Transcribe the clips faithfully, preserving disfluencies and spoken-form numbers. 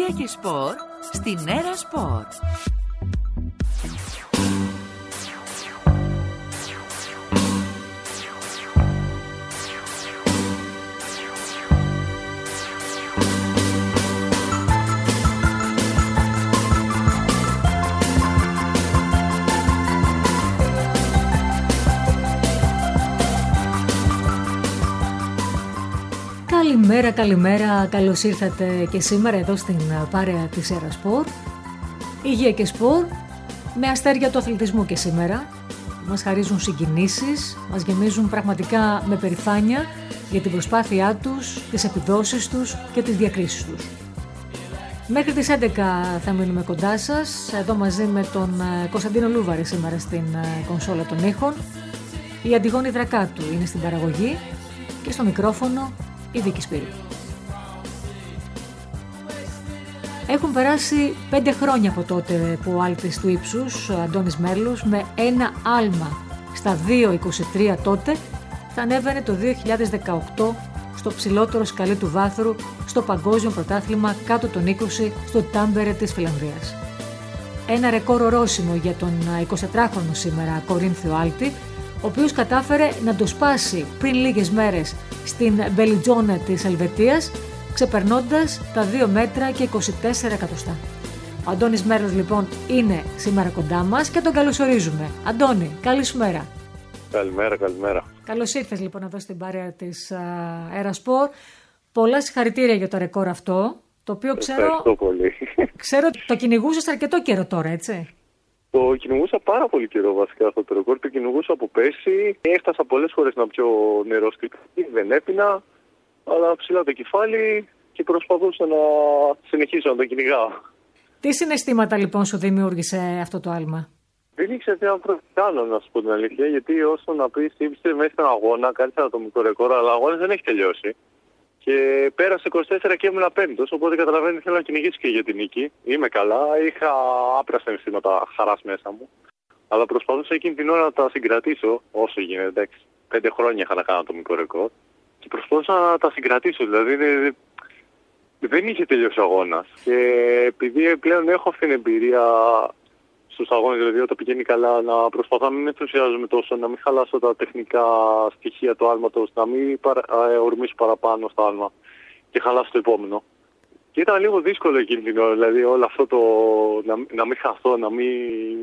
Υγεία και σπορ στην Έρα Σπορ. Καλημέρα, καλημέρα, καλώς ήρθατε και σήμερα εδώ στην παρέα της Έρα Σπορ. Υγεία και σπορ, με αστέρια του αθλητισμού και σήμερα. Μας χαρίζουν συγκινήσεις, μας γεμίζουν πραγματικά με περηφάνεια για την προσπάθειά τους, τις επιδόσεις τους και τις διακρίσεις τους. Μέχρι τις έντεκα θα μείνουμε κοντά σας, εδώ μαζί με τον Κωνσταντίνο Λούβαρη σήμερα στην κονσόλα των ήχων. Η Αντιγόνη Δρακάτου είναι στην παραγωγή και στο μικρόφωνο η Βίκη Σπύρου. Έχουν περάσει πέντε χρόνια από τότε που ο άλτης του ύψους, ο Αντώνης Μέρλος, με ένα άλμα στα δύο είκοσι τρία τότε, θα ανέβαινε το δύο χιλιάδες δεκαοκτώ στο ψηλότερο σκαλί του βάθρου στο Παγκόσμιο Πρωτάθλημα κάτω των είκοσι στο Τάμπερε της Φιλανδίας. Ένα ρεκόρ ορόσημο για τον εικοσιτετράχρονο σήμερα Κορίνθιο άλτη, ο οποίος κατάφερε να το σπάσει πριν λίγες μέρες στην Μπελιτζόνε της Ελβετίας, ξεπερνώντας τα δύο μέτρα και είκοσι τέσσερα εκατοστά. Ο Αντώνης Μέρλος λοιπόν είναι σήμερα κοντά μας και τον καλωσορίζουμε. Αντώνη, καλή σου μέρα. Καλημέρα, καλημέρα. Καλώς ήρθες λοιπόν εδώ στην παρέα της Έρα Σπορ. Πολλά συγχαρητήρια για το ρεκόρ αυτό, το οποίο ξέρω... Ευχαριστώ πολύ. Ξέρω ότι το κυνηγούσες αρκετό καιρό τώρα, έτσι. Το κυνηγούσα πάρα πολύ καιρό βασικά αυτό το ρεκόρ. Το κυνηγούσα από πέρσι. Έφτασα πολλές φορές να πιω νερό στην καφή, δεν έπινα. Αλλά ψηλά το κεφάλι και προσπαθούσα να συνεχίσω να το κυνηγάω. Τι συναισθήματα λοιπόν σου δημιούργησε αυτό το άλμα? Δεν ήξερα τι να κάνω, να σου πω την αλήθεια. Γιατί όσο να πει, ήρθε μέσα στον αγώνα, κάνει ένα ατομικό ρεκόρ, αλλά ο αγώνα δεν έχει τελειώσει. Και πέρασε είκοσι τέσσερα και ήμουν πέμπτος, οπότε καταλαβαίνετε θέλω να κυνηγήσω και για την νίκη. Είμαι καλά, είχα άπειρα συναισθήματα χαράς μέσα μου. Αλλά προσπαθούσα εκείνη την ώρα να τα συγκρατήσω όσο γίνεται. Εντάξει, πέντε χρόνια είχα να κάνω το μικρό ρεκόρ. Και προσπαθούσα να τα συγκρατήσω, δηλαδή δεν, δεν είχε τελειώσει ο αγώνας. Και επειδή πλέον έχω αυτή την εμπειρία στους αγώνες, δηλαδή όταν πηγαίνει καλά, να προσπαθώ να μην ενθουσιάζομαι τόσο, να μην χαλάσω τα τεχνικά στοιχεία του άλματος, να μην παρα, ε, ορμήσω παραπάνω στο άλμα και χαλάσω το επόμενο. Και ήταν λίγο δύσκολο εκείνη την ώρα, δηλαδή όλο αυτό το να, να μην χαθώ, να μην...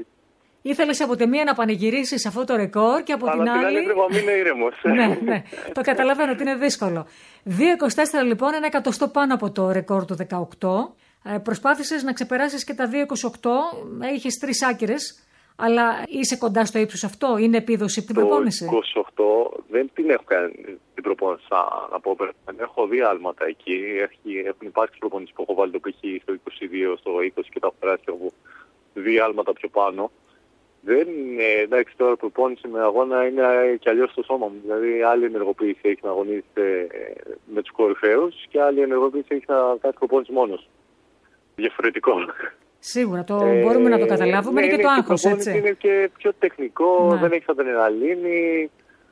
Ήθελες από τη μία να πανηγυρίσεις αυτό το ρεκόρ και από Αλλά την άλλη... Αλλά την άλλη πρέπει να μείνω ήρεμος. ναι, ναι, το καταλαβαίνω ότι είναι δύσκολο. δύο είκοσι τέσσερα λοιπόν, ένα εκατοστό πάνω από το ρεκόρ του δεκαοκτώ. Ε, προσπάθησες να ξεπεράσεις και τα δύο είκοσι οκτώ, είχες τρεις άκυρες, αλλά είσαι κοντά στο ύψος αυτό, είναι επίδοση από την προπόνηση? Το είκοσι οκτώ δεν την έχω κάνει την προπόνηση, να πω. Έχω δύο άλματα εκεί, έχουν υπάρξει προπονήσεις που έχω βάλει το π.χ. στο είκοσι δύο, στο είκοσι και τα έχω περάσει από δύο άλματα πιο πάνω. Δεν είναι, εντάξει, τώρα προπόνηση με αγώνα είναι και αλλιώς στο σώμα μου. Δηλαδή, άλλη ενεργοποίηση έχει να αγωνίζεται με τους κορυφαίους και άλλη ενεργοποίηση έχει να κάνει προπόνηση μόνος. Διαφορετικό. Σίγουρα, το ε, μπορούμε να το καταλάβουμε, ναι, είναι και το άγχος, έτσι. Είναι και πιο τεχνικό, ναι. Δεν έχει αδρεναλίνη.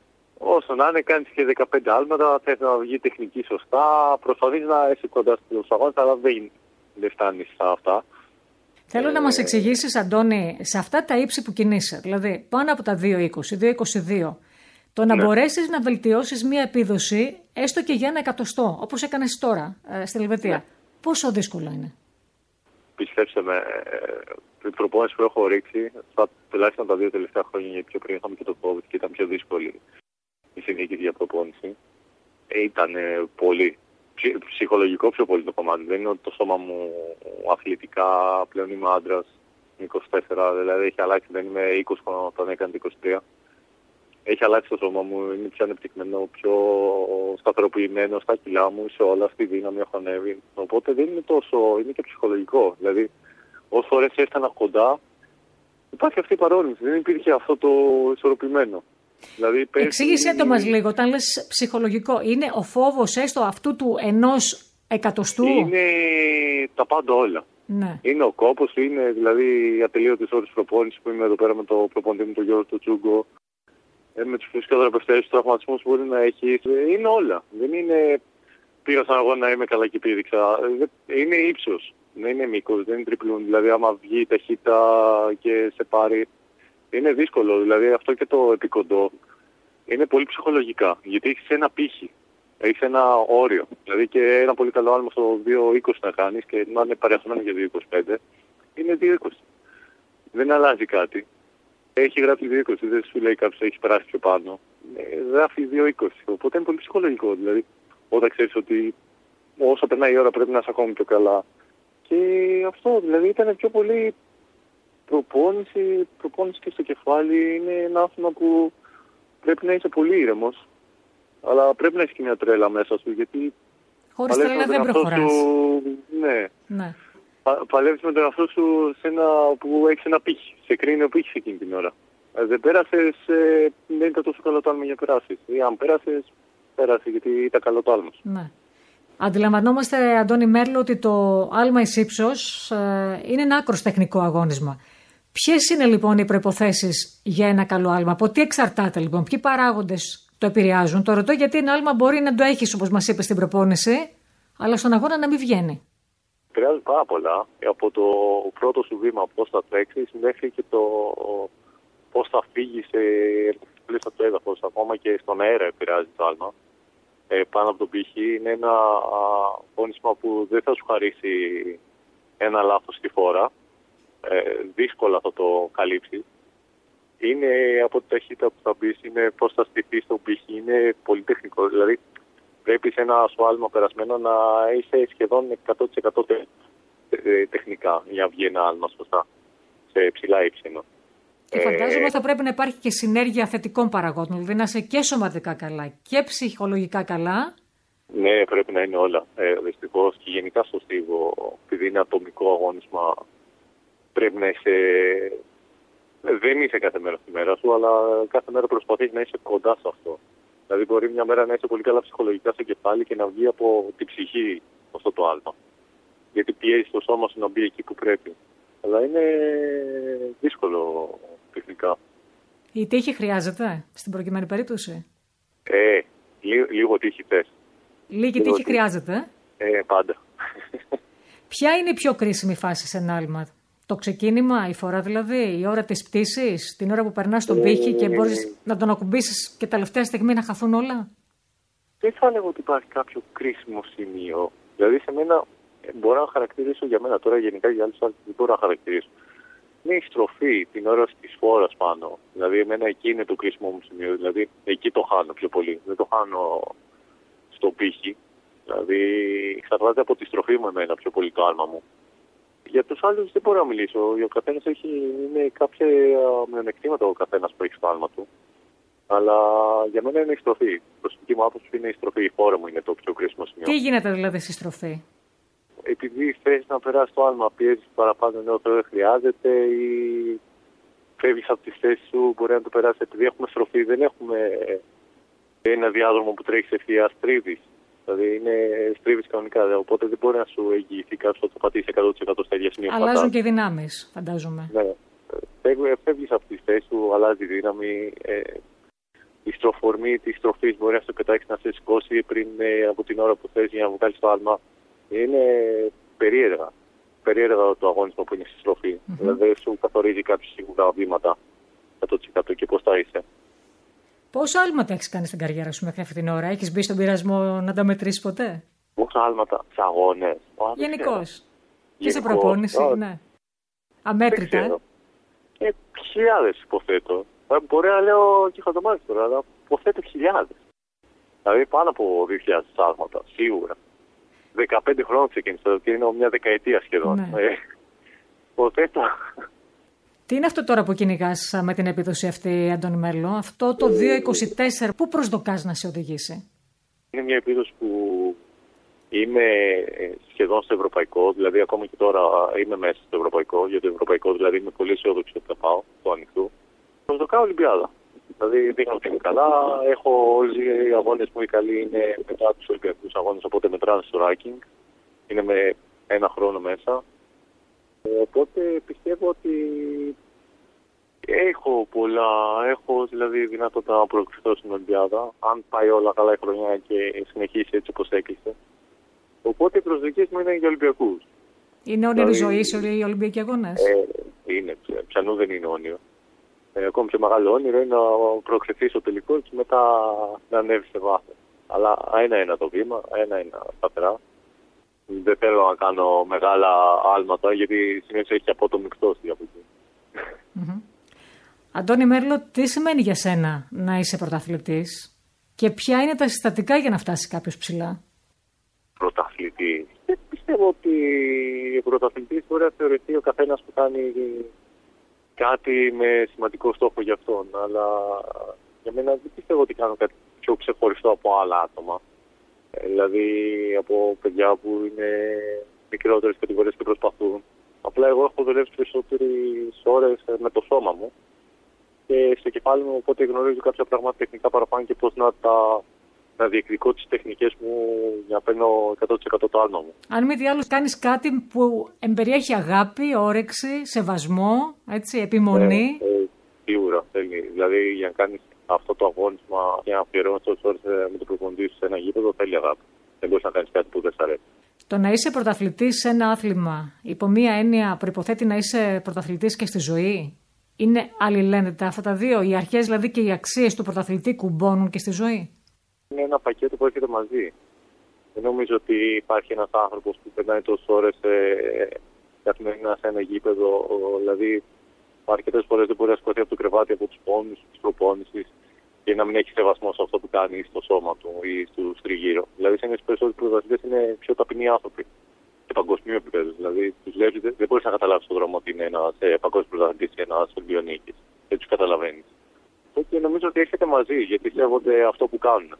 Όσο να είναι, κάνεις και δεκαπέντε άλματα, θες να βγει τεχνική σωστά. Προσπαθείς να είσαι κοντά στους αγώνες, αλλά δεν, δεν φτάνεις σε αυτά. Θέλω ε, να μας εξηγήσεις, Αντώνη, σε αυτά τα ύψη που κινείσαι, δηλαδή πάνω από τα δύο είκοσι, δύο είκοσι δύο, το να ναι. μπορέσεις να βελτιώσεις μία επίδοση, έστω και για ένα εκατοστό, όπως έκανες τώρα ε, στην Ελβετία. Ναι. Πόσο δύσκολο είναι? Πιστέψτε με, την προπόνηση που έχω ρίξει, στα, τουλάχιστον τα δύο τελευταία χρόνια, γιατί πιο πριν είχαμε και το COVID και ήταν πιο δύσκολη η συνθήκη για προπόνηση, ε, ήταν ε, πολύ ψυχ, ψυχολογικό πιο πολύ το κομμάτι. Δεν είναι ότι το σώμα μου αθλητικά, πλέον είμαι άντρας, είκοσι τέσσερα, δηλαδή έχει αλλάξει, δεν είμαι είκοσι όταν έκανε το είκοσι τρία. Έχει αλλάξει το σώμα μου, είναι πιο ανεπτυγμένο, πιο σταθεροποιημένο στα κιλά μου, σε όλα, στη δύναμη έχω ανέβει. Οπότε δεν είναι τόσο, είναι και ψυχολογικό. Δηλαδή, όσες φορές έφτανα κοντά, υπάρχει αυτή η παρόρμηση, δεν υπήρχε αυτό το ισορροπημένο. Δηλαδή, πέρσι... Εξήγησέ το μας λίγο, όταν λες ψυχολογικό, είναι ο φόβος έστω αυτού του ενός εκατοστού? Είναι τα πάντα όλα. Ναι. Είναι ο κόπος, είναι δηλαδή οι ατελείωτες ώρες προπόνησης που είμαι εδώ πέρα με το προπονητή μου, τον Γιώργο του Τσούγκο. Με τους φυσικοθεραπευτές, τους τραυματισμούς που μπορεί να έχει. Είναι όλα. Δεν είναι πήγα στον αγώνα να είμαι καλά και πήδηξα. Είναι ύψος. Δεν είναι μήκος, δεν είναι τριπλούν. Δηλαδή, άμα βγει ταχύτητα και σε πάρει, είναι δύσκολο. Δηλαδή, αυτό και το επικοντό είναι πολύ ψυχολογικά. Γιατί έχεις ένα πύχη, έχεις ένα όριο. Δηλαδή, και ένα πολύ καλό άλμα στο δύο είκοσι να κάνεις και να είναι παρεχωμένο για δύο είκοσι πέντε, είναι δύο είκοσι. Δεν αλλάζει κάτι. Έχει γράψει δύο είκοσι, δεν σου λέει κάποιος έχει περάσει πιο πάνω. Γράφει δύο είκοσι. Οπότε είναι πολύ ψυχολογικό. Δηλαδή, όταν ξέρεις ότι όσο περνάει η ώρα πρέπει να είσαι ακόμη πιο καλά. Και αυτό δηλαδή ήταν πιο πολύ προπόνηση, προπόνηση και στο κεφάλι. Είναι ένα άθλημα που πρέπει να είσαι πολύ ήρεμος. Αλλά πρέπει να έχεις και μια τρέλα μέσα σου. Γιατί χωρίς τρέλα δεν προχωράς. Σου, ναι. ναι. Πα, παλεύεις με τον εαυτό σου σε ένα, που έχεις ένα πύχη. Σε κρίνει ο πύχης εκείνη την ώρα. Ε, δεν πέρασες, ε, δεν ήταν τόσο καλό το άλμα για να περάσεις. Ή αν πέρασες, πέρασε γιατί ήταν καλό το άλμα σου. Ναι. Αντιλαμβανόμαστε, Αντώνη Μέρλο, ότι το άλμα εις ύψος ε, είναι ένα άκρος τεχνικό αγώνισμα. Ποιες είναι λοιπόν οι προϋποθέσεις για ένα καλό άλμα, από τι εξαρτάται λοιπόν, ποιοι παράγοντες το επηρεάζουν? Το ρωτώ γιατί ένα άλμα μπορεί να το έχεις, όπως μας είπες, στην προπόνηση, αλλά στον αγώνα να μην βγαίνει. Επηρεάζει πάρα πολλά. Από το πρώτο σου βήμα, πώς θα τρέξεις, μέχρι και το πώς θα φύγεις πλήρως από το έδαφος. Ακόμα και στον αέρα επηρεάζει το άλμα. Ε, πάνω από τον πύχη είναι ένα πόνισμα που δεν θα σου χαρίσει ένα λάθος στη φόρα. Ε, δύσκολα θα το καλύψει. Είναι από τη ταχύτητα που θα μπεις, είναι πώς θα στηθείς στον πύχη, είναι πολύ τεχνικό. Δηλαδή πρέπει σε ένα σου άλμα περασμένο να είσαι σχεδόν εκατό τοις εκατό τεχνικά για να βγει ένα άλμα σωστά, σε ψηλά ύψινο. Και φαντάζομαι ε, θα πρέπει να υπάρχει και συνέργεια θετικών παραγόντων, δηλαδή να είσαι και σωματικά καλά και ψυχολογικά καλά. Ναι, πρέπει να είναι όλα. Ε, δυστυχώς και γενικά στο στίβο, επειδή είναι ατομικό αγώνισμα, πρέπει να είσαι. Δεν είσαι κάθε μέρα στη μέρα σου, αλλά κάθε μέρα προσπαθείς να είσαι κοντά σε αυτό. Δηλαδή, μπορεί μια μέρα να είσαι πολύ καλά ψυχολογικά στο κεφάλι και να βγει από την ψυχή αυτό το άλμα. Γιατί πιέζει το σώμα σου να μπει εκεί που πρέπει. Αλλά είναι δύσκολο τεχνικά. Η τύχη χρειάζεται στην προκειμένη περίπτωση? Ε, λίγο, λίγο τύχη θες. Λίγη τύχη τύχη χρειάζεται. Ε, πάντα. Ποια είναι η πιο κρίσιμη φάση σε ένα άλμα? Το ξεκίνημα, η φορά δηλαδή, η ώρα της πτήσης, την ώρα που περνάς στον πύχη και μπορείς να τον ακουμπήσεις και τελευταία στιγμή να χαθούν όλα? Δεν θα έλεγα ότι υπάρχει κάποιο κρίσιμο σημείο. Δηλαδή σε μένα μπορώ να χαρακτηρίσω για μένα τώρα, γενικά για άλλους άλλους δεν μπορώ να χαρακτηρίσω. Είναι η στροφή την ώρα της φόρας πάνω. Δηλαδή εμένα εκεί είναι το κρίσιμο μου σημείο. Δηλαδή εκεί το χάνω πιο πολύ. Δεν το χάνω στον πύχη. Δηλαδή εξαρτάται από τη στροφή μου εμένα πιο πολύ το άλμα μου. Για τους άλλους δεν μπορώ να μιλήσω. Ο καθένας έχει είναι κάποια μειονεκτήματα ο καθένας που έχει στο άλμα του. Αλλά για μένα είναι η στροφή. Η προσωπική μου άποψη είναι η στροφή. Η φόρα μου είναι το πιο κρίσιμο σημείο. Τι γίνεται δηλαδή στη στροφή? Επειδή θες να περάσει το άλμα, πιέζεις παραπάνω ενώ δεν χρειάζεται ή φεύγεις από τη θέση σου, μπορεί να το περάσει. Επειδή έχουμε στροφή, δεν έχουμε ένα διάδρομο που τρέχει ευθεία, στρίβεις. Δηλαδή είναι στρίβεις κανονικά, οπότε δεν μπορεί να σου εγγυηθεί κάποιος ότι θα πατήσει εκατό τοις εκατό στα ίδια σημεία. Αλλάζουν και δυνάμεις, φαντάζομαι. Ναι. Φεύγεις από τη θέση σου, αλλάζει δύναμη. Ε, η στροφορμή της στροφής μπορεί να σε πετάξει να σε σηκώσει πριν ε, από την ώρα που θες για να βγάλεις το άλμα. Είναι περίεργα. Περίεργα το αγώνισμα που είναι στη στροφή. Mm-hmm. Δηλαδή σου καθορίζει κάποιους σίγουρα βήματα εκατό τοις εκατό και πώς θα είσαι. Πόσα άλματα έχεις κάνει στην καριέρα σου μέχρι αυτή την ώρα? Έχεις μπει στον πειρασμό να τα μετρήσεις ποτέ? Πόσα άλματα σε αγώνες? Γενικώς. Και σε προπόνηση, oh. ναι. Αμέτρητα. Ε? Ε, χιλιάδες υποθέτω. Ε, μπορεί να λέω και χαζομάρες τώρα, αλλά υποθέτω χιλιάδες. Δηλαδή πάνω από δύο χιλιάδες άλματα, σίγουρα. δεκαπέντε χρόνια ξεκίνησα και είναι μια δεκαετία σχεδόν. Ναι. Ε, υποθέτω. Τι είναι αυτό τώρα που κυνηγάς με την επίδοση αυτή, Αντώνη Μέρλο? Αυτό το δύο είκοσι τέσσερα, πού προσδοκάς να σε οδηγήσει? Είναι μια επίδοση που είμαι σχεδόν στο ευρωπαϊκό, δηλαδή ακόμα και τώρα είμαι μέσα στο ευρωπαϊκό, για το ευρωπαϊκό δηλαδή είμαι πολύ αισιόδοξη ότι θα πάω στο ανοιχτού. Προσδοκάω Ολυμπιάδα. Δηλαδή δείχνω ότι είμαι καλά, έχω όλες οι αγώνες μου οι καλοί είναι μετά τους Ολυμπιακούς αγώνες, οπότε μετράνε στο ranking. Είναι με ένα χρόνο μέσα. Οπότε πιστεύω ότι έχω πολλά, έχω δηλαδή δυνατότητα να προκριθώ στην Ολυμπιάδα, αν πάει όλα καλά η χρονιά και συνεχίσει έτσι όπως έκλεισε. Οπότε οι προσδοκίες μου είναι για Ολυμπιακούς. Είναι όνειρη ζωή όλοι οι Ολυμπιακοί Αγώνες. Ε, είναι, πιανού δεν είναι όνειρο. Ε, ακόμη πιο μεγάλο όνειρο είναι να προκριθεί στο τελικό και μετά να ανέβει σε βάθος. Αλλά ένα-ένα το βήμα, ένα-ένα σταθερά. Δεν θέλω να κάνω μεγάλα άλματα, γιατί συνήθως έχει απότομη πτώση από εκεί. Mm-hmm. Αντώνη Μέρλο, τι σημαίνει για σένα να είσαι πρωταθλητής και ποια είναι τα συστατικά για να φτάσει κάποιος ψηλά? Πρωταθλητής. Δεν πιστεύω ότι ο πρωταθλητής μπορεί να θεωρηθεί ο καθένας που κάνει κάτι με σημαντικό στόχο για αυτόν. Αλλά για μένα δεν πιστεύω ότι κάνω κάτι πιο ξεχωριστό από άλλα άτομα. Ε, δηλαδή από παιδιά που είναι μικρότερες κατηγορίες και προσπαθούν. Απλά εγώ έχω δουλέψει περισσότερες ώρες με το σώμα μου και στο κεφάλι μου, οπότε γνωρίζω κάποια πράγματα τεχνικά παραπάνω και πώς να τα να διεκδικώ τις τεχνικές μου για να παίρνω εκατό τοις εκατό το άλμα μου. Αν μη τι άλλο, κάνεις κάτι που εμπεριέχει αγάπη, όρεξη, σεβασμό, έτσι, επιμονή. Ε, ε, σίγουρα θέλει. Δηλαδή για να κάνεις αυτό το αγώνισμα και να αφιερώνεις τόσες ώρες με το προπονητή σου σε ένα γήπεδο, θέλει αγάπη. Δεν μπορείς να κάνεις κάτι που δεν σ' αρέσει. Το να είσαι πρωταθλητής σε ένα άθλημα, υπό μία έννοια, προϋποθέτει να είσαι πρωταθλητής και στη ζωή. Είναι αλληλένδετα αυτά τα δύο, οι αρχές δηλαδή και οι αξίες του πρωταθλητή κουμπώνουν και στη ζωή? Είναι ένα πακέτο που έρχεται μαζί. Δεν νομίζω ότι υπάρχει ένας άνθρωπος που περνάει τόσες ώρες ε, καθημερινά σε ένα γήπεδο. Δηλαδή, αρκετές φορές δεν μπορεί να σηκωθεί από το κρεβάτι από τους πόνους της προπόνησης και να μην έχει σεβασμό σε αυτό που κάνει στο σώμα του ή στους τριγύρω. Δηλαδή, σε ένας περισσότερους πρωταθλητές είναι πιο ταπεινοί άνθρωποι. Σε παγκοσμίου επίπεδο. Δηλαδή, τους βλέπεις, δεν μπορείς να καταλάβεις στον δρόμο ότι είναι ένας ε, παγκόσμιος πρωταθλητής ή ένας Ολυμπιονίκης. Δεν τους καταλαβαίνεις. Και νομίζω ότι έρχεται μαζί, γιατί σέβονται αυτό που κάνουν.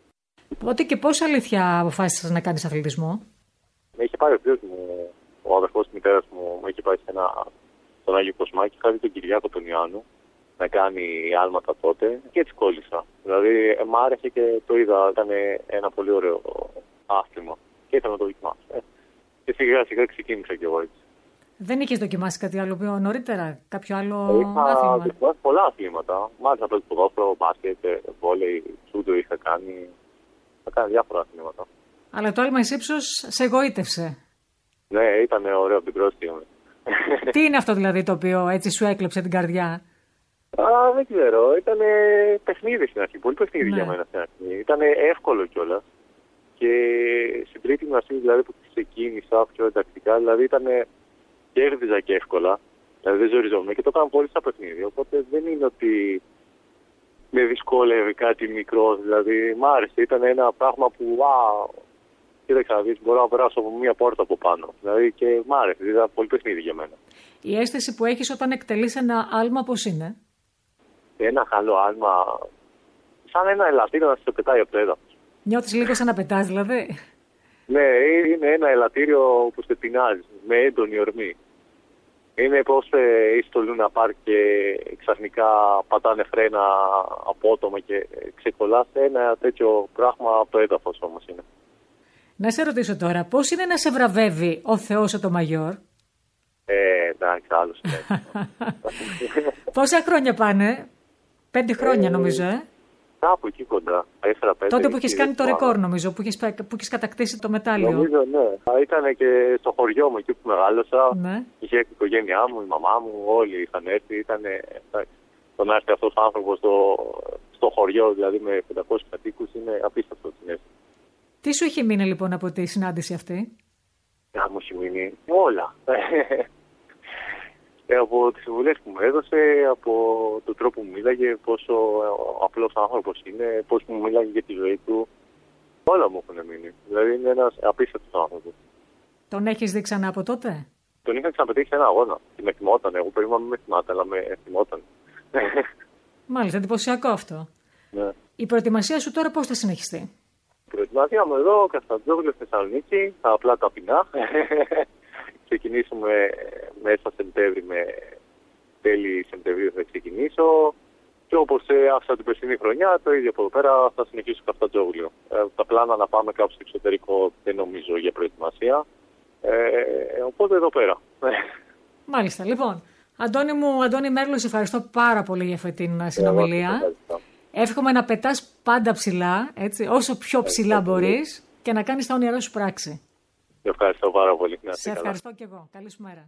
Πότε και πώς αλήθεια αποφάσισες να κάνεις αθλητισμό? Με είχε πάρει ο φίλος μου, ο αδερφός της μητέρας μου, μου είχε πάει σε ένα, στον Άγιο Κοσμάκη, είχα δει τον Κυριάκο τον Ιάννου να κάνει άλματα τότε και έτσι κόλλησα. Δηλαδή, ε, μ' άρεσε και το είδα, ήταν ένα πολύ ωραίο άθλημα και ήθελα να το δοκιμάσω. Ε. Και σιγά σιγά ξεκίνησα κι εγώ έτσι. Δεν είχες δοκιμάσει κάτι άλλο πιο νωρίτερα, κάποιο άλλο είχα άθλημα? Είχα δοκιμάσει πολλά αθλήματα. Μ' άρεσε να παίξω ποδόσφαιρο, μπάσκετ, βόλεϊ, σούντο είχα κάνει. Θα κάνει διάφορα αθλήματα. Αλλά το άλμα εις ύψος σε εγωίτευσε. Ναι, ήταν ωραίο από την πρώτη στιγμή. Τι είναι αυτό δηλαδή το οποίο έτσι σου έκλεψε την καρδιά? Α, δεν ξέρω. Ήταν παιχνίδι στην αρχή. Πολύ παιχνίδι ναι. για μένα στην αρχή. Ήταν εύκολο κιόλας. Και στην τρίτη γυμναστική δηλαδή που ξεκίνησα πιο εντακτικά, δηλαδή ήταν κέρδιζα και εύκολα. Δηλαδή δεν ζοριζόμουν και το έκανα πολύ στα παιχνίδια. Οπότε δεν είναι ότι με δυσκόλευε κάτι μικρό, δηλαδή μ' άρεσε. Ήταν ένα πράγμα που, α, κοίταξε να δεις, μπορώ να περάσω από μία πόρτα από πάνω. Δηλαδή και μ' άρεσε, ήταν πολύ παιχνίδι για μένα. Η αίσθηση που έχεις όταν εκτελείς ένα άλμα πώς είναι? Ένα καλό άλμα, σαν ένα ελαττήριο να σε πετάει από το έδαφος. Νιώθεις λίγο σαν να πετάς δηλαδή? Ναι, είναι ένα ελαττήριο που σε πεινάζει, με έντονη ορμή. Είναι πώς ε, είσαι στο Λούνα Πάρκ και ξαφνικά πατάνε φρένα απότομα και ξεκολλάς. Ένα τέτοιο πράγμα από το έδαφος όμως είναι. Να σε ρωτήσω τώρα, πώς είναι να σε βραβεύει ο Θεός το Μαγιόρ? Ε, εντάξει, άλλος είναι. Πόσα χρόνια πάνε? Πέντε χρόνια ε, νομίζω, ε? Κάπου εκεί κοντά. τέσσερα πέντε. Τότε που έχεις κάνει το ρεκόρ νομίζω, που έχεις, που έχεις κατακτήσει το μετάλλιο. Νομίζω, ναι. Ήταν και στο χωριό μου εκεί που μεγάλωσα. Ναι. Είχε έρθει η οικογένειά μου, η μαμά μου, όλοι είχαν έρθει. Ήτανε, το να έρθει αυτός ο άνθρωπος στο, στο χωριό, δηλαδή με πεντακόσιους κατοίκους, είναι απίστευτο συνέστημα. Τι σου είχε μείνει λοιπόν από τη συνάντηση αυτή? Α, μου είχε μείνει όλα. Από τις συμβουλές που μου έδωσε, από τον τρόπο που μίλαγε, πόσο απλός άνθρωπος είναι, πώς μου μίλαγε για τη ζωή του. Όλα μου έχουν μείνει. Δηλαδή είναι ένας απίστευτος άνθρωπος. Τον έχεις δει ξανά από τότε? Τον είχα ξαναπετύχει σε ένα αγώνα. Και με θυμόταν. Εγώ περίμενα να με θυμάται, αλλά με θυμόταν. Μάλιστα, εντυπωσιακό αυτό. Ναι. Η προετοιμασία σου τώρα πώς θα συνεχιστεί? Η προετοιμασία μου εδώ, Κωνσταντινούπολη, στη Θεσσαλονίκη, τα απλά ταπεινά. Ξεκινήσουμε μέσα Σεπτέμβρη, με τέλη Σεπτεμβρίου θα ξεκινήσω. Και όπως άφησα την περσινή χρονιά, το ίδιο από εδώ πέρα θα συνεχίσω Καφτατζόγλιο. Ε, τα πλάνα να πάμε κάπου στο εξωτερικό δεν νομίζω για προετοιμασία. Ε, οπότε εδώ πέρα. Μάλιστα. Λοιπόν, Αντώνη μου, Αντώνη Μέρλο, σε ευχαριστώ πάρα πολύ για αυτή την συνομιλία. Ε, Εύχομαι να πετάς πάντα ψηλά, έτσι, όσο πιο ψηλά μπορείς και να κάνεις τα όνειρά σου πράξη. Ευχαριστώ πάρα πολύ. Σε ευχαριστώ και εγώ. Καλή σου μέρα.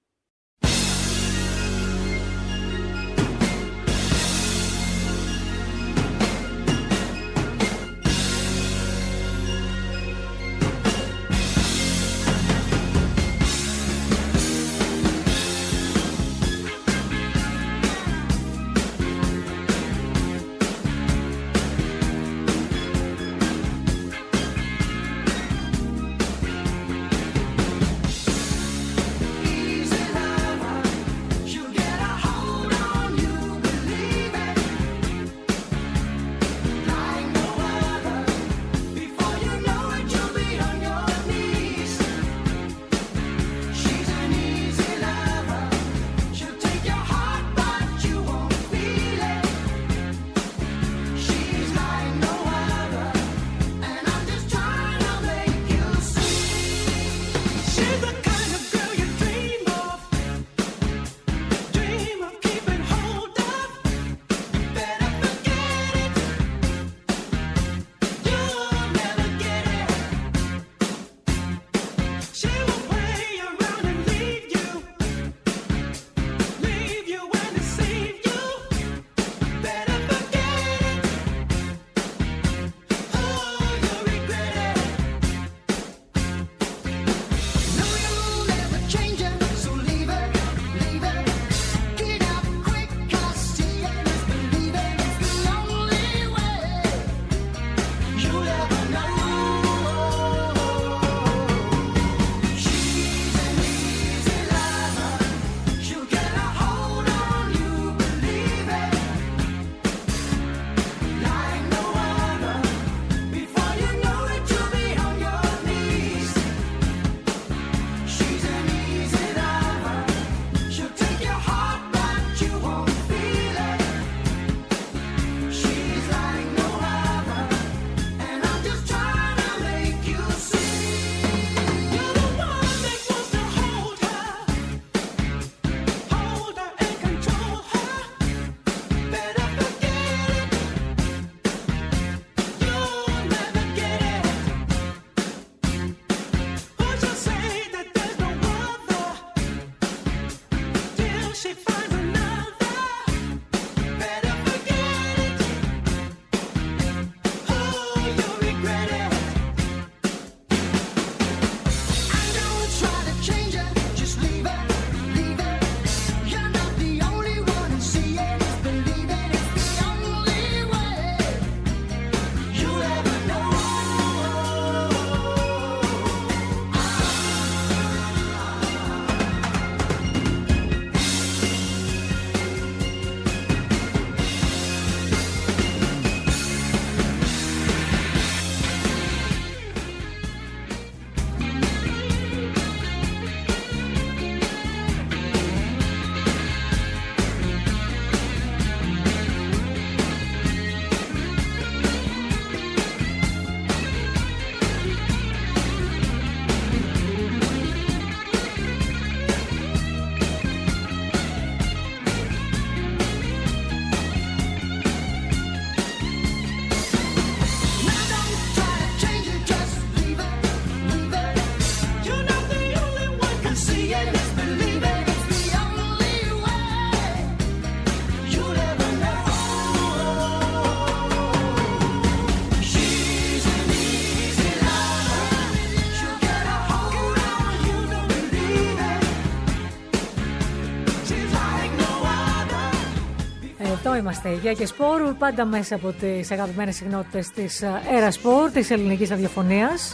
Εδώ είμαστε, Γεια και Σπορ, πάντα μέσα από τις αγαπημένες συχνότητες της Έρα Σπορ, της ελληνικής ραδιοφωνίας.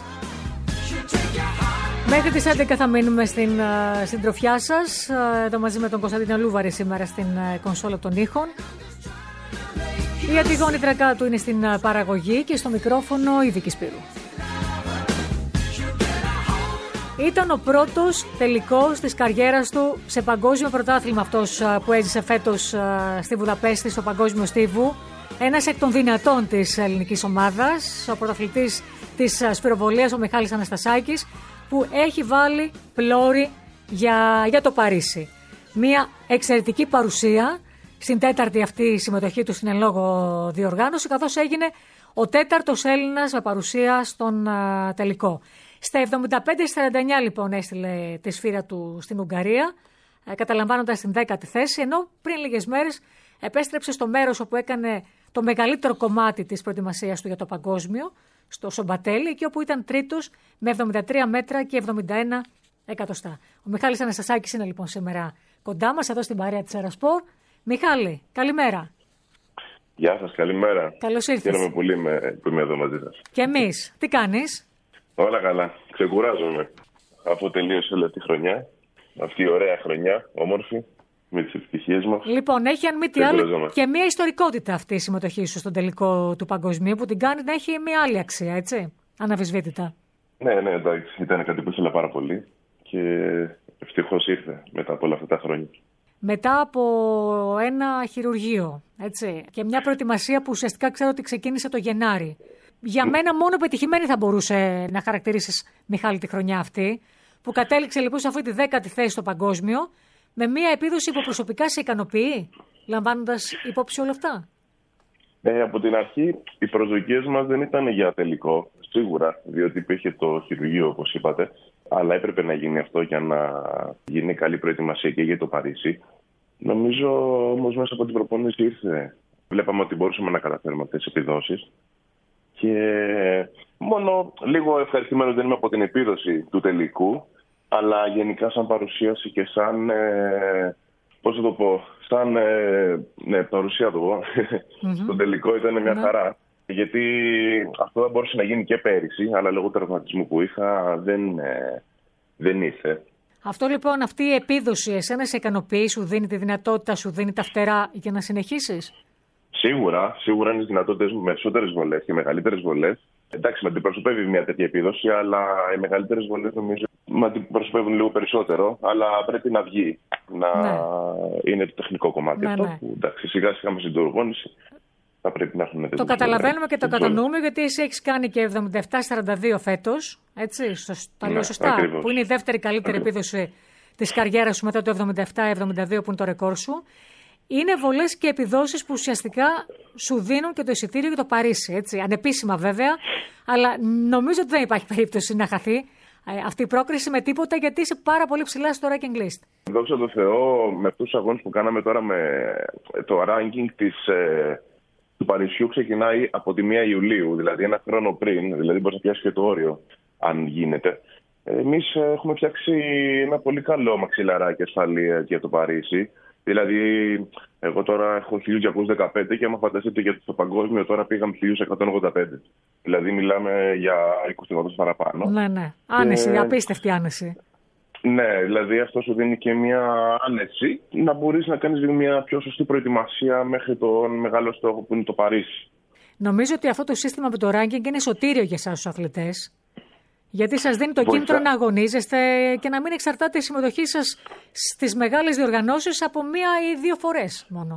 Μέχρι τις έντεκα θα μείνουμε στην συντροφιά σας, εδώ μαζί με τον Κωνσταντίνο Λούβαρη σήμερα στην κονσόλα των ήχων. Η Αντιγόνη Τρακάτου είναι στην παραγωγή και στο μικρόφωνο η Βίκη Σπύρου. Ήταν ο πρώτος τελικός της καριέρας του σε παγκόσμιο πρωτάθλημα αυτός που έζησε φέτος στη Βουδαπέστη στο Παγκόσμιο Στίβου. Ένας εκ των δυνατών της ελληνικής ομάδας, ο πρωταθλητής της σφυροβολίας, ο Μιχάλης Αναστασάκης, που έχει βάλει πλώρη για, για το Παρίσι. Μια εξαιρετική παρουσία στην τέταρτη αυτή συμμετοχή του στην εν λόγω διοργάνωση, καθώς έγινε ο τέταρτος Έλληνας με παρουσία στον α, τελικό. Στα εβδομήντα πέντε σαράντα εννιά λοιπόν έστειλε τη σφύρα του στην Ουγγαρία, καταλαμβάνοντας την δέκατη θέση, ενώ πριν λίγες μέρες επέστρεψε στο μέρος όπου έκανε το μεγαλύτερο κομμάτι της προετοιμασίας του για το παγκόσμιο, στο Σομπατέλι, εκεί όπου ήταν τρίτος με εβδομήντα τρία μέτρα και εβδομήντα ένα εκατοστά. Ο Μιχάλης Αναστασάκης είναι λοιπόν σήμερα κοντά μας, εδώ στην παρέα της Ερασπορ. Μιχάλη, καλημέρα. Γεια σας, καλημέρα. Καλώς ήρθες. Χαίρομαι πολύ με, που είμαι εδώ μαζί σας. Και εμείς. Τι κάνεις? Όλα καλά. Ξεκουράζομαι. Αφού τελείωσε όλη αυτή η χρονιά, αυτή η ωραία χρονιά, όμορφη, με τις ευτυχίες μας. Λοιπόν, έχει αν μη τι άλλο και μια ιστορικότητα αυτή η συμμετοχή σου στον τελικό του παγκοσμίου που την κάνει να έχει μια άλλη αξία, έτσι, αναμφισβήτητα. Ναι, ναι, εντάξει. Ήταν κάτι που ήθελα πάρα πολύ και ευτυχώς ήρθε μετά από όλα αυτά τα χρόνια. Μετά από ένα χειρουργείο, έτσι, και μια προετοιμασία που ουσιαστικά ξέρω ότι ξεκίνησε το Γενάρη. Για μένα μόνο πετυχημένη θα μπορούσε να χαρακτηρίσεις, Μιχάλη, τη χρονιά αυτή, που κατέληξε λοιπόν σε αυτή τη δέκατη θέση στο παγκόσμιο, με μια επίδοση που προσωπικά σε ικανοποιεί, λαμβάνοντας υπόψη όλα αυτά. Ε, από την αρχή οι προσδοκίες μας δεν ήταν για τελικό, σίγουρα, διότι υπήρχε το χειρουργείο όπως είπατε, αλλά έπρεπε να γίνει αυτό για να γίνει καλή προετοιμασία και για το Παρίσι. Νομίζω όμως μέσα από την προπόνηση ήρθε. Βλέπαμε ότι μπορούσαμε να καταφέρουμε αυτές τις επιδόσεις και μόνο λίγο ευχαριστημένος δεν είμαι από την επίδοση του τελικού, αλλά γενικά σαν παρουσίαση και σαν, ε, πώς θα το πω, σαν ε, ναι, παρουσία το πω, mm-hmm. στο τελικό ήταν μια mm-hmm. χαρά. Γιατί αυτό θα μπορούσε να γίνει και πέρυσι, αλλά λόγω του τραυματισμού που είχα δεν, ε, δεν ήρθε. Αυτό λοιπόν, αυτή η επίδοση εσένα σε ικανοποιεί, σου δίνει τη δυνατότητα, σου δίνει τα φτερά για να συνεχίσεις? Σίγουρα, σίγουρα είναι δυνατότητες με περισσότερες βολές και μεγαλύτερες βολές. Εντάξει, με αντιπροσωπεύει μια τέτοια επίδοση, αλλά οι μεγαλύτερες βολές νομίζω με αντιπροσωπεύουν λίγο περισσότερο, αλλά πρέπει να βγει. Να ναι. είναι το τεχνικό κομμάτι ναι, αυτό, ναι. που εντάξει, σιγά σιγά με συντορογόνηση θα πρέπει να έχουν. Το καταλαβαίνουμε και το κατανοούμε, γιατί εσύ έχεις κάνει και εβδομήντα επτά σαράντα δύο φέτος, έτσι, τα λέω σωστά, ακριβώς. Που είναι η δεύτερη καλύτερη ακριβώς. επίδοση της καριέρας σου μετά το εβδομήντα επτά εβδομήντα δύο που είναι το ρεκόρ σου. Είναι βολές και επιδόσεις που ουσιαστικά σου δίνουν και το εισιτήριο για το Παρίσι, έτσι, ανεπίσημα βέβαια, αλλά νομίζω ότι δεν υπάρχει περίπτωση να χαθεί ε, αυτή η πρόκριση με τίποτα, γιατί είσαι πάρα πολύ ψηλά στο ranking list. Δόξα τω Θεώ, με αυτούς τους αγώνες που κάναμε τώρα με το ranking της, ε, του Παρισιού ξεκινάει από τη πρώτη Ιουλίου, δηλαδή ένα χρόνο πριν, δηλαδή μπορείς να πιάσεις και το όριο, αν γίνεται. Εμείς έχουμε φτιάξει ένα πολύ καλό μαξιλαράκι ασφαλεία για το Παρίσι. Δηλαδή, εγώ τώρα έχω χίλια διακόσια δεκαπέντε και άμα φανταστείτε για το παγκόσμιο τώρα πήγαμε χίλια εκατόν ογδόντα πέντε. Δηλαδή, μιλάμε για είκοσι βαθμούς παραπάνω. Ναι, ναι. Άνεση, και... απίστευτη άνεση. Ναι, δηλαδή αυτό σου δίνει και μια άνεση να μπορείς να κάνεις μια πιο σωστή προετοιμασία μέχρι τον μεγάλο στόχο που είναι το Παρίσι. Νομίζω ότι αυτό το σύστημα με το ranking είναι σωτήριο για εσάς τους αθλητές. Γιατί σας δίνει το κίνητρο να αγωνίζεστε και να μην εξαρτάται η συμμετοχή σας στις μεγάλες διοργανώσεις από μία ή δύο φορές μόνο.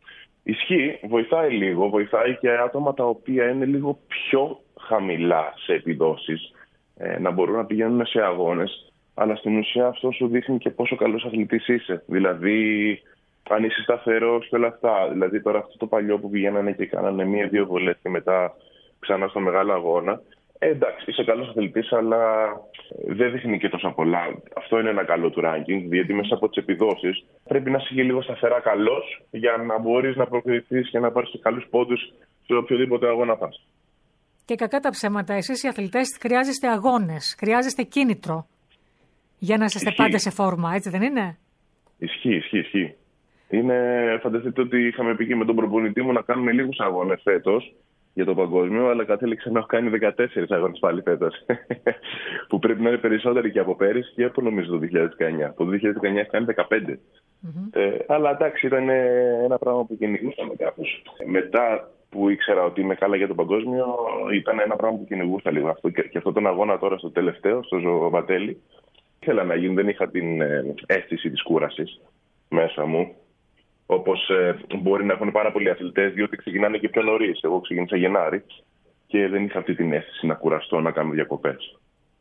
Ισχύει, βοηθάει λίγο. Βοηθάει και άτομα τα οποία είναι λίγο πιο χαμηλά σε επιδόσεις ε, να μπορούν να πηγαίνουν σε αγώνες. Αλλά στην ουσία αυτό σου δείχνει και πόσο καλός αθλητής είσαι. Δηλαδή, αν είσαι σταθερός και όλα αυτά. Δηλαδή, τώρα αυτό το παλιό που πηγαίνανε και κάνανε μία-δύο βολές και μετά ξανά στο μεγάλο αγώνα. Ε, εντάξει, είσαι καλός αθλητής, αλλά δεν δείχνει και τόσα πολλά. Αυτό είναι ένα καλό του ranking, γιατί μέσα από τις επιδόσεις πρέπει να είσαι και λίγο σταθερά καλός για να μπορείς να προκριθείς και να πάρεις και καλούς πόντους σε οποιοδήποτε αγώνα πας. Και κακά τα ψέματα, εσείς οι αθλητές χρειάζεστε αγώνες, χρειάζεστε κίνητρο για να είστε πάντα σε φόρμα, έτσι δεν είναι? Ισχύει, ισχύει, ισχύει. Είναι, φανταστείτε ότι είχαμε πει και με τον προπονητή μου να κάνουμε λίγους αγώνες φέτος για το παγκόσμιο, αλλά κατέληξα να έχω κάνει δεκατέσσερις αγώνες πάλι φέτος. που πρέπει να είναι περισσότεροι και από πέρυσι και από νομίζω το δύο χιλιάδες δεκαεννιά. Το δύο χιλιάδες δεκαεννιά έχει κάνει δεκαπέντε. Mm-hmm. Ε, αλλά εντάξει, ήταν ένα πράγμα που κυνηγούσαμε κάπως. Μετά που ήξερα ότι είμαι καλά για το παγκόσμιο, ήταν ένα πράγμα που κυνηγούσα λίγο. Αυτό, και, και αυτόν τον αγώνα τώρα στο τελευταίο, στο Σομπατέλι, ήθελα να γίνει, δεν είχα την ε, αίσθηση της κούρασης μέσα μου. Όπως ε, μπορεί να έχουν πάρα πολλοί αθλητές, διότι ξεκινάνε και πιο νωρίς. Εγώ ξεκίνησα Γενάρη και δεν είχα αυτή την αίσθηση να κουραστώ, να κάνω διακοπές.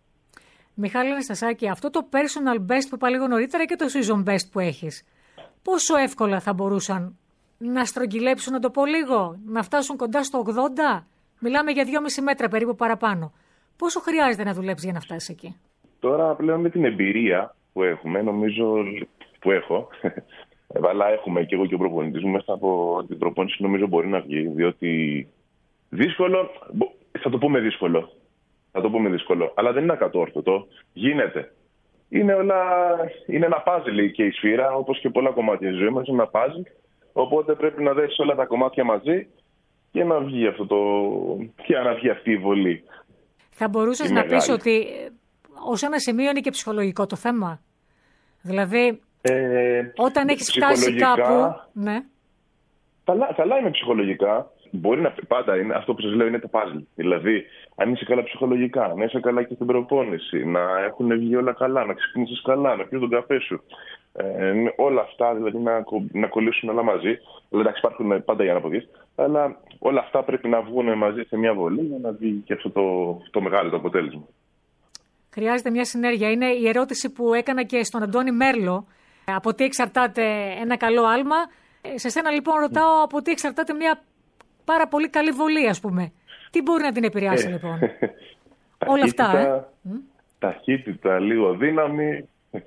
Μιχάλη Αναστασάκη, αυτό το personal best που είπα λίγο νωρίτερα και το season best που έχεις, πόσο εύκολα θα μπορούσαν να στρογγυλέψουν, να το πω λίγο, να φτάσουν κοντά στο ογδόντα? Μιλάμε για δυόμιση μέτρα περίπου παραπάνω. Πόσο χρειάζεται να δουλέψεις για να φτάσεις εκεί? Τώρα πλέον με την εμπειρία που έχουμε, νομίζω που έχω, αλλά έχουμε και εγώ και ο προπονητής μου, μέσα από την προπόνηση νομίζω μπορεί να βγει, διότι δύσκολο, θα το πούμε δύσκολο, θα το πούμε δύσκολο, αλλά δεν είναι ακατόρθωτο, γίνεται. Είναι, όλα, είναι ένα πάζλ και η σφύρα, όπως και πολλά κομμάτια της ζωής μας, είναι ένα πάζλ, οπότε πρέπει να δέσεις όλα τα κομμάτια μαζί και να βγει, αυτό το, και να βγει αυτή η βολή. Θα μπορούσες να πεις ότι ως ένα σημείο είναι και ψυχολογικό το θέμα? Δηλαδή, ε, όταν έχεις φτάσει κάπου... Ναι. Καλά, καλά είναι ψυχολογικά. Μπορεί να πάντα είναι αυτό που σας λέω, είναι το πάζλ. Δηλαδή, αν είσαι καλά ψυχολογικά, να είσαι καλά και στην προπόνηση, να έχουν βγει όλα καλά, να ξυπνήσεις καλά, να πιεις τον καφέ σου. Ε, όλα αυτά, δηλαδή να, να κολλήσουν όλα μαζί. Δηλαδή, εντάξει, υπάρχουν πάντα για να αποδείς, αλλά όλα αυτά πρέπει να βγουν μαζί σε μια βολή για να βγει και αυτό το, το μεγάλο το αποτέλεσμα. Χρειάζεται μια συνέργεια. Είναι η ερώτηση που έκανα και στον Αντώνη Μέρλο. Από τι εξαρτάται ένα καλό άλμα? Σε σένα λοιπόν ρωτάω από τι εξαρτάται μια πάρα πολύ καλή βολή, ας πούμε. Τι μπορεί να την επηρεάσει ε, λοιπόν? Όλα αυτά, ε. Ταχύτητα, λίγο δύναμη,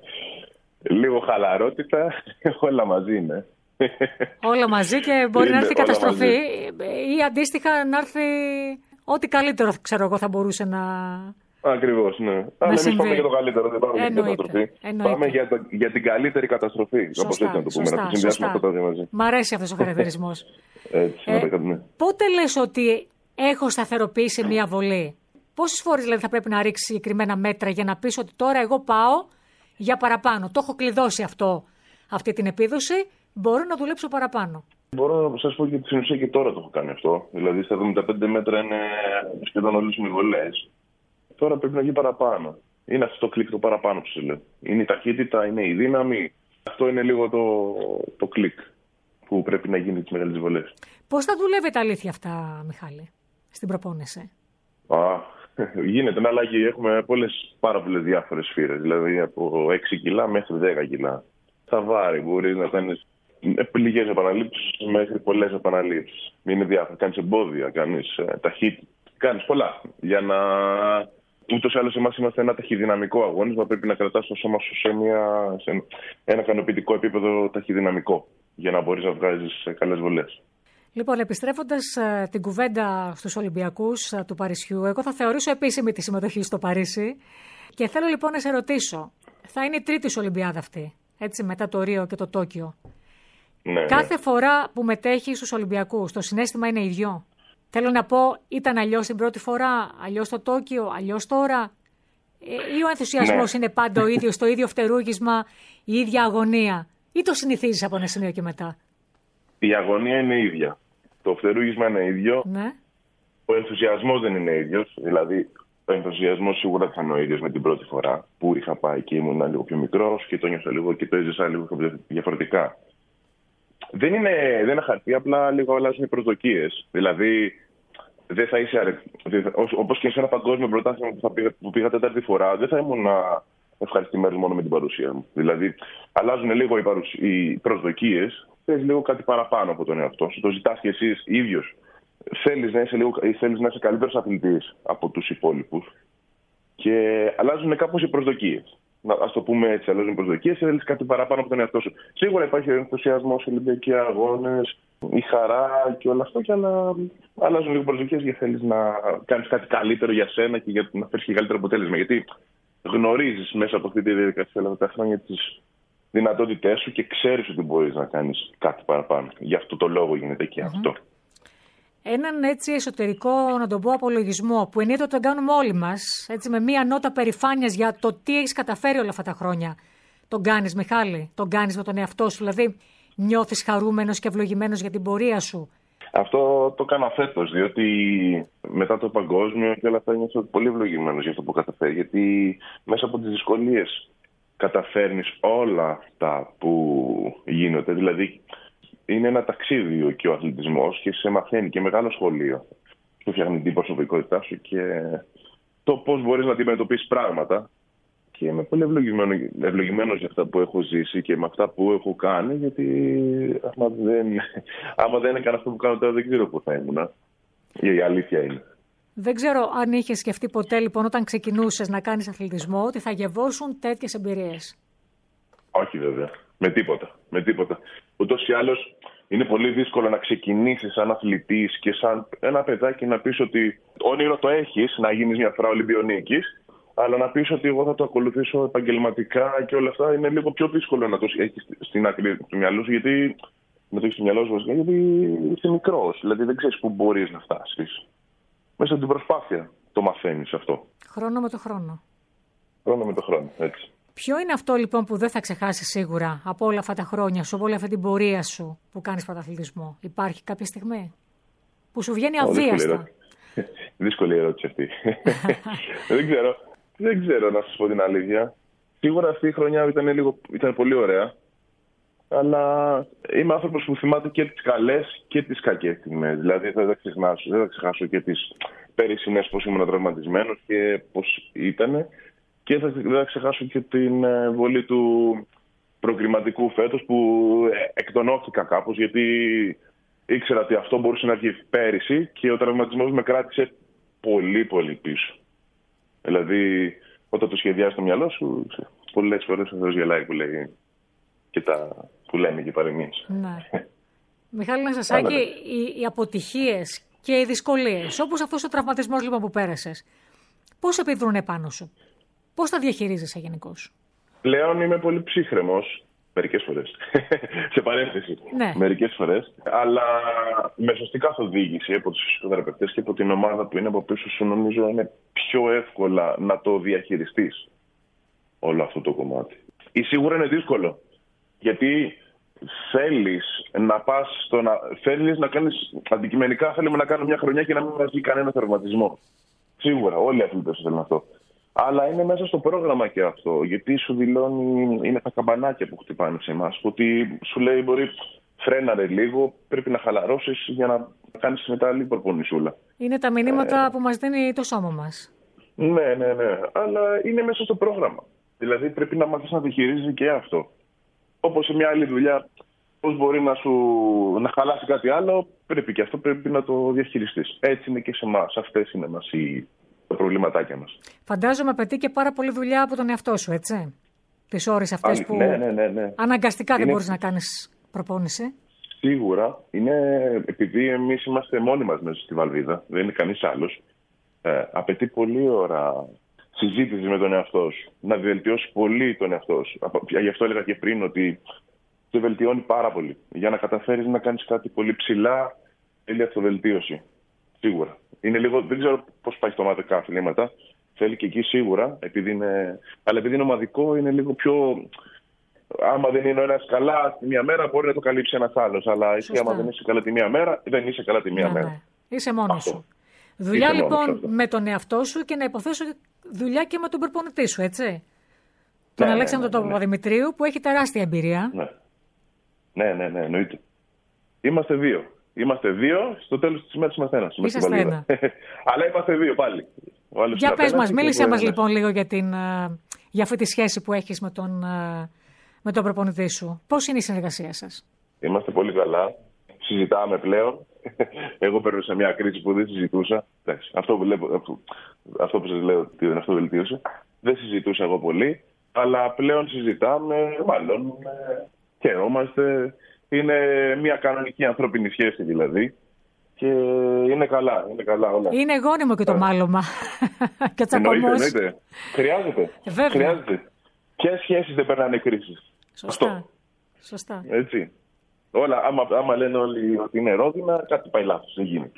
λίγο χαλαρότητα, όλα μαζί είναι. Όλα μαζί και μπορεί είναι να έρθει καταστροφή ή αντίστοιχα να έρθει ό,τι καλύτερο, ξέρω εγώ, θα μπορούσε να... Ακριβώς, ναι. Αλλά εμείς πάμε για το καλύτερο, δεν πάμε για την καταστροφή. Πάμε για, το, για την καλύτερη καταστροφή. Όπως έτσι να το πούμε, να το συνδυάσουμε αυτά τα δύο μαζί. Μ' αρέσει αυτός ο χαρακτηρισμός. Έτσι, ε, να ναι. Πότε λες ότι έχω σταθεροποιήσει μια βολή? Πόσες φορές δηλαδή θα πρέπει να ρίξει συγκεκριμένα μέτρα για να πεις ότι τώρα εγώ πάω για παραπάνω? Το έχω κλειδώσει αυτό, αυτή την επίδοση, μπορώ να δουλέψω παραπάνω. Μπορώ να σας πω και στην ουσία και τώρα το έχω κάνει αυτό. Δηλαδή στα εβδομήντα πέντε μέτρα είναι σχεδόν όλες οι βολές. Τώρα πρέπει να βγει παραπάνω. Είναι αυτό το κλικ το παραπάνω που σου λέω. Είναι η ταχύτητα, είναι η δύναμη. Αυτό είναι λίγο το, το κλικ που πρέπει να γίνει τις μεγάλες βολές. Πώς θα δουλεύετε αλήθεια αυτά, Μιχάλη, στην προπόνηση? Α, γίνεται να αλλαγή. Έχουμε πολλές, πάρα πολλές διάφορες σφύρες. Δηλαδή από έξι κιλά μέχρι δέκα κιλά. Θα βάρει, μπορεί να κάνεις λίγες επαναλήψεις μέχρι πολλές επαναλήψεις. Είναι διάφορα. Κάνεις εμπόδια, κάνεις ε, ταχύτητα. Κάνεις πολλά για να... Ούτως ή άλλως εμάς είμαστε ένα ταχυδυναμικό αγώνισμα. Πρέπει να κρατάς το σώμα σου σε, μια, σε ένα ικανοποιητικό επίπεδο ταχυδυναμικό για να μπορείς να βγάζεις καλές βολές. Λοιπόν, επιστρέφοντας uh, την κουβέντα στους Ολυμπιακούς uh, του Παρισιού, εγώ θα θεωρήσω επίσημη τη συμμετοχή στο Παρίσι και θέλω λοιπόν να σε ρωτήσω, θα είναι η τρίτη σου Ολυμπιάδα αυτή, έτσι, μετά το Ρίο και το Τόκιο. Ναι, Κάθε ναι. φορά που μετέχεις στους Ολυμπιακούς, το συναίσθημα είναι ίδιο? Θέλω να πω, ήταν αλλιώς την πρώτη φορά, αλλιώς το Τόκιο, αλλιώς τώρα? Ή ο ενθουσιασμός ναι. είναι πάντα ο ίδιος, το ίδιο φτερούγισμα, η ίδια αγωνία? Ή το συνηθίζεις από ένα σημείο και μετά? Η αγωνία είναι ίδια. Το φτερούγισμα είναι ίδιο. Ναι. Ο ενθουσιασμός δεν είναι ίδιος. Δηλαδή, ο ενθουσιασμός σίγουρα θα είναι ο ίδιος με την πρώτη φορά που είχα πάει και ήμουν λίγο πιο μικρός και το νιώσα λίγο και το έζησα λίγο διαφορετικά. Δεν είναι, δεν είναι χαρτί, απλά λίγο αλλάζουν οι προσδοκίες. Δηλαδή, δεν θα είσαι αρε... όπως και σε ένα παγκόσμιο πρωτάθλημα που, πήγα, που πήγα τέταρτη φορά, δεν θα ήμουν ευχαριστημένος μόνο με την παρουσία μου. Δηλαδή, αλλάζουν λίγο οι, παρουσ... οι προσδοκίες, θες λίγο κάτι παραπάνω από τον εαυτό σου. Το ζητάς και εσύ ίδιος. Θέλεις να είσαι, λίγο... θέλεις να είσαι καλύτερος αθλητής από τους υπόλοιπους και αλλάζουν κάπως οι προσδοκίες. Ας το πούμε έτσι, αλλάζουν οι προσδοκίες, θέλεις κάτι παραπάνω από τον εαυτό σου. Σίγουρα υπάρχει ο ενθουσιασμός, Ολυμπιακοί αγώνες, η χαρά και όλα αυτό, και αλλά αλλάζουν λίγο οι προσδοκίες γιατί θέλεις να κάνεις κάτι καλύτερο για σένα και για να φέρεις και καλύτερο αποτέλεσμα. Γιατί γνωρίζεις μέσα από αυτή τη διαδικασία όλα τα χρόνια τις δυνατότητές σου και ξέρεις ότι μπορείς να κάνεις κάτι παραπάνω. Γι' αυτό το λόγο γίνεται και mm-hmm. αυτό. Έναν έτσι εσωτερικό, να τον πω, απολογισμό που εννοείται ότι τον κάνουμε όλοι μας, έτσι, με μία νότα περηφάνειας για το τι έχεις καταφέρει όλα αυτά τα χρόνια. Τον κάνεις, Μιχάλη? Τον κάνεις με τον εαυτό σου? Δηλαδή, νιώθεις χαρούμενος και ευλογημένος για την πορεία σου? Αυτό το κάνω φέτος, διότι μετά το παγκόσμιο και όλα αυτά νιώθω πολύ ευλογημένος για αυτό που καταφέρει. Γιατί μέσα από τις δυσκολίες καταφέρνεις όλα αυτά που γίνονται. Δηλαδή, είναι ένα ταξίδι και ο αθλητισμός και σε μαθαίνει και μεγάλο σχολείο. Σου φτιάχνει την προσωπικότητά σου και το πώς μπορείς να αντιμετωπίσεις πράγματα. Και είμαι πολύ ευλογημένος για αυτά που έχω ζήσει και με αυτά που έχω κάνει, γιατί άμα δεν, άμα δεν έκανα αυτό που κάνω τώρα δεν ξέρω πού θα ήμουν. Η αλήθεια είναι. Δεν ξέρω αν είχες σκεφτεί ποτέ λοιπόν όταν ξεκινούσες να κάνεις αθλητισμό ότι θα γευώσουν τέτοιες εμπειρίες. Όχι βέβαια. Με τίποτα. Με τίποτα. Ούτως ή άλλως είναι πολύ δύσκολο να ξεκινήσεις σαν αθλητής και σαν ένα παιδάκι να πεις ότι όνειρο το έχεις να γίνεις μια φορά Ολυμπιονίκης, αλλά να πεις ότι εγώ θα το ακολουθήσω επαγγελματικά και όλα αυτά είναι λίγο πιο δύσκολο να το έχεις στην άκρη του μυαλού σου, γιατί να το έχεις στο μυαλό σου, γιατί είσαι μικρός, δηλαδή δεν ξέρεις πού μπορείς να φτάσεις. Μέσα από την προσπάθεια το μαθαίνεις αυτό. Χρόνο με το χρόνο. Χρόνο με το χρόνο, έτσι. Ποιο είναι αυτό λοιπόν που δεν θα ξεχάσεις σίγουρα από όλα αυτά τα χρόνια σου, από όλη αυτή την πορεία σου που κάνεις πρωταθλητισμό? Υπάρχει κάποια στιγμή που σου βγαίνει αβίαστα? Δύσκολη ερώτηση αυτή. δεν, ξέρω, δεν ξέρω να σας πω την αλήθεια. Σίγουρα αυτή η χρονιά ήταν, λίγο, ήταν πολύ ωραία. Αλλά είμαι άνθρωπος που θυμάται και τις καλές και τις κακές στιγμές. Δηλαδή δεν θα ξεχάσω, δεν θα ξεχάσω και τις πέρυσινες πώς ήμουν τραυματισμένος και πώς ήτανε. Και θα, δεν θα ξεχάσω και την βολή του προκριματικού φέτος που εκτονώθηκα κάπως, γιατί ήξερα ότι αυτό μπορούσε να βγει πέρυσι και ο τραυματισμός με κράτησε πολύ πολύ πίσω. Δηλαδή όταν το σχεδιάζεις στο μυαλό σου, πολλές φορές ο Θεός γελάει που λέει και τα που λένε και παροιμίες. Ναι. Μιχάλη Ναστασάκη, οι, οι αποτυχίες και οι δυσκολίες, όπως αυτός ο τραυματισμός λοιπόν που πέρασες, πώς επιδρούν επάνω σου? Πώς τα διαχειρίζεσαι γενικώς? Πλέον είμαι πολύ ψύχρεμος, μερικές φορές, σε παρένθεση, ναι. μερικές φορές, αλλά με σωστή καθοδήγηση από τους φυσικοθεραπευτές και από την ομάδα που είναι από πίσω σου, νομίζω είναι πιο εύκολα να το διαχειριστείς όλο αυτό το κομμάτι. Ή σίγουρα είναι δύσκολο, γιατί θέλεις να πας στο να, θέλεις να κάνεις, αντικειμενικά θέλουμε να κάνουμε μια χρονιά και να μην μας βγει κανένα τραυματισμό. Σίγουρα, όλοι οι αθλητές θέλουν αυτό. Αλλά είναι μέσα στο πρόγραμμα και αυτό, γιατί σου δηλώνει, είναι τα καμπανάκια που χτυπάνε σε εμάς, ότι σου λέει μπορεί φρέναρε λίγο, πρέπει να χαλαρώσεις για να κάνεις μετά λίγο προπονησούλα. Είναι τα μηνύματα ε... που μας δίνει το σώμα μας. Ναι, ναι, ναι, αλλά είναι μέσα στο πρόγραμμα. Δηλαδή πρέπει να μάθεις να διαχειρίζεις και αυτό. Όπως σε μια άλλη δουλειά, πώς μπορεί να σου να χαλάσει κάτι άλλο, πρέπει και αυτό πρέπει να το διαχειριστείς. Έτσι είναι και σε εμάς, αυτές είναι μας οι... τα προβληματάκια μας. Φαντάζομαι απαιτεί και πάρα πολλή δουλειά από τον εαυτό σου, έτσι. Τις ώρες αυτές Α, που ναι, ναι, ναι, ναι. αναγκαστικά είναι... δεν μπορείς να κάνεις προπόνηση. Σίγουρα. Είναι επειδή εμείς είμαστε μόνοι μας μέσα στη βαλβίδα, δεν είναι κανείς άλλος. Ε, απαιτεί πολλή ώρα συζήτηση με τον εαυτό σου. Να βελτιώσει πολύ τον εαυτό σου. Γι' αυτό έλεγα και πριν ότι το βελτιώνει πάρα πολύ. Για να καταφέρεις να κάνεις κάτι πολύ ψηλά, θέλει αυτοβελτίωση. Σίγουρα. Είναι λίγο, δεν ξέρω πώς πάει στο ομαδικά αθλήματα. Θέλει και εκεί σίγουρα, επειδή είναι, αλλά επειδή είναι ομαδικό είναι λίγο πιο... Άμα δεν είναι ο ένας καλά τη μία μέρα, μπορεί να το καλύψει ένας άλλος. Αλλά εσύ, άμα δεν είσαι καλά τη μία μέρα, δεν είσαι καλά τη μία ναι, μέρα. Ναι. Είσαι μόνος αυτό. σου. Δουλειά είσαι λοιπόν μόνος, με τον εαυτό σου και να υποθέσω δουλειά και με τον προπονητή σου, έτσι. Ναι, τον ναι, Αλέξανδρο ναι, ναι, ναι. Παπαδημητρίου που έχει τεράστια εμπειρία. Ναι, ναι, ναι, ναι, εννοείται. Είμαστε δύο. Είμαστε δύο, στο τέλος της ημέρας είμαστε ένας. Είσαστε ένα. Αλλά είμαστε δύο πάλι. Για πες μας, μίλησέ μας λοιπόν λίγο για, την, για αυτή τη σχέση που έχεις με τον, με τον προπονητή σου. Πώς είναι η συνεργασία σας? Είμαστε πολύ καλά. Συζητάμε πλέον. Εγώ παίρνω σε μια κρίση που δεν συζητούσα. Αυτό που, λέω, αυτό που σας λέω την αυτοβελτίωση. Δεν συζητούσα εγώ πολύ. Αλλά πλέον συζητάμε, μάλλον χαιρόμαστε. Είναι μια κανονική ανθρώπινη σχέση δηλαδή. Και είναι καλά, είναι καλά όλα. Είναι γόνιμο και το μάλωμα. Και τσακωμός. Εννοείται, εννοείται. Χρειάζεται. Βέβαια. Χρειάζεται. Ποιες σχέσεις δεν περνάνε κρίσεις? Σωστά. Αυτό. Σωστά. Έτσι. Όλα, άμα, άμα λένε όλοι ότι είναι ρόδινα, κάτι πάει λάθος, δεν γίνεται.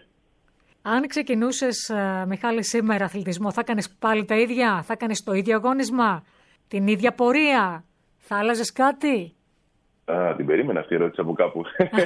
Αν ξεκινούσες, Μιχάλη, σήμερα αθλητισμό, θα κάνεις πάλι τα ίδια? Θα κάνεις το ίδιο αγώνισμα? Την ίδια πορεία? Θα άλλαζες κάτι? Α, την περίμενα αυτή η ερώτηση από κάπου.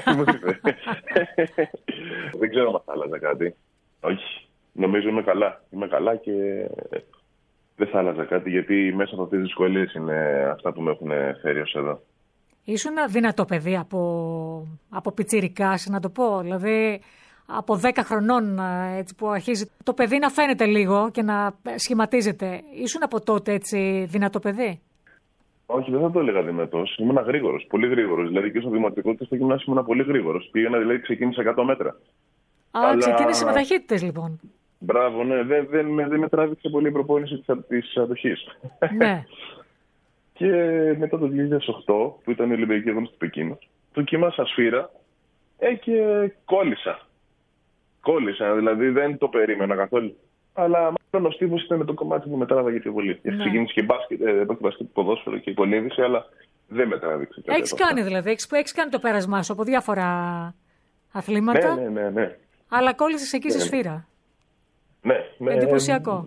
Δεν ξέρω αν θα άλλαζα κάτι. Όχι. Νομίζω είμαι καλά. Είμαι καλά και δεν θα άλλαζα κάτι, γιατί μέσα από αυτές τις δυσκολίες είναι αυτά που με έχουν φέρει ως εδώ. Ήσουν δυνατό παιδί από, από πιτσιρικάς, να το πω. Δηλαδή από δέκα χρονών, έτσι, που αρχίζει το παιδί να φαίνεται λίγο και να σχηματίζεται. Ήσουν από τότε έτσι δυνατό παιδί? Όχι, δεν θα το έλεγα δυνατός. Ήμουν γρήγορος, πολύ γρήγορος. Δηλαδή και στο δημοτικό και στο γυμνάσιο ήμουν πολύ γρήγορος. Πήγαινα, δηλαδή ξεκίνησα εκατό μέτρα. Α, Αλλά... ξεκίνησε με ταχύτητες λοιπόν. Μπράβο, ναι. Δεν, δεν, με, δεν με τράβηξε πολύ η προπόνηση της αντοχής. Ναι. Και μετά το δύο χιλιάδες οκτώ, που ήταν η Ολυμπιακή Αγώνες του Πεκίνου, δοκιμάσα σφύρα ε, και κόλλησα. Κόλλησα, δηλαδή δεν το περίμενα καθόλου. Αλλά μάλλον ο στίβος ήταν το κομμάτι που με τράβαγε πιο πολύ. Ναι. Ξεκίνησε και μπάσκετ, ε, μπάσκετ, ποδόσφαιρο και υπολείδηση, αλλά δεν με τράβηξε. Έχεις κάνει δηλαδή, έχεις, έχεις κάνει το πέρασμά σου από διάφορα αθλήματα. Ναι, ναι, ναι, ναι. Αλλά κόλλησες εκεί ναι, στη σφύρα. Ναι, ναι. Εντυπωσιακό.